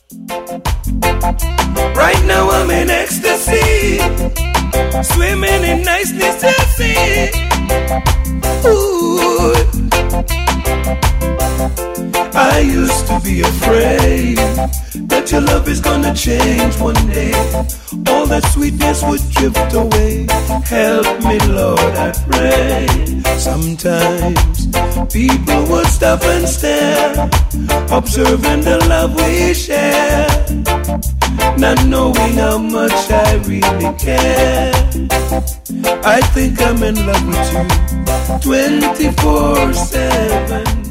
Right now I'm in ecstasy, swimming in niceness to see. Ooh. I used to be afraid that your love is gonna change one day. All that sweetness would drift away. Help me, Lord, I pray. Sometimes people would stop and stare, observing the love we share, not knowing how much I really care. I think I'm in love with you 24/7.